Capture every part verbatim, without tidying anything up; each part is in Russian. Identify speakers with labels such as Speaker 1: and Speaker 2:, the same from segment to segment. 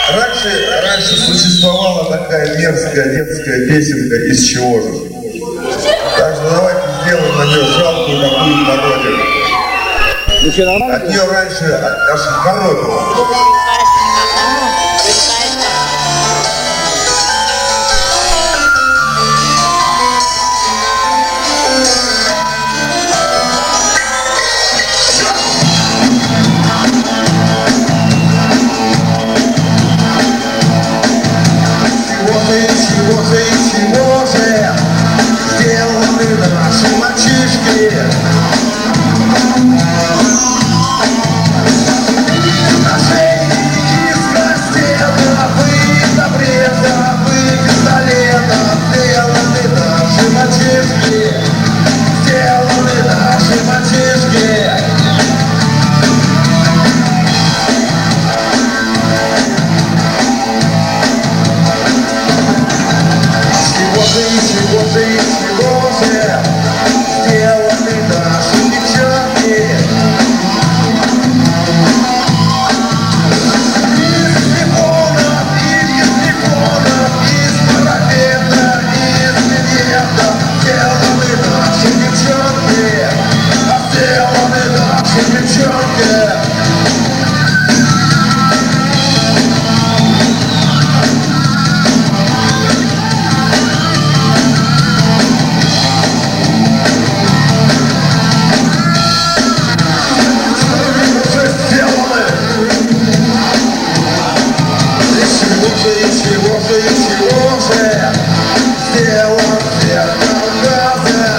Speaker 1: Раньше, раньше существовала такая мерзкая детская песенка «Из чего же?». Так что давайте сделаем на нее жалкую такую пародию. От нее раньше аж коробило.
Speaker 2: Чего же и чего же сделаны наши мальчишки? На шее из кастетов и запретов и пистолетов сделаны наши мальчишки, сделаны наши мальчишки. Чего же и чего же сделаны наши девчонки? Из телефонов, из телефонов, из парапета, из билетов сделаны наши девчонки, сделаны наши девчонки. Чего же и чего же сделан сектор газа?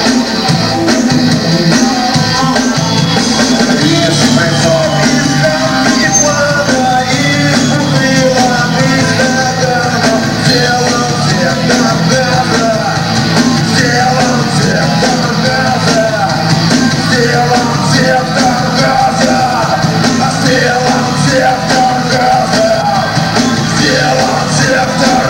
Speaker 2: Из шприцов, из камней плана, из бутылок, из стаканов сделан сектор газа, сделан сектор газа, сделан сектор газа, сделан сектор газа. Сектор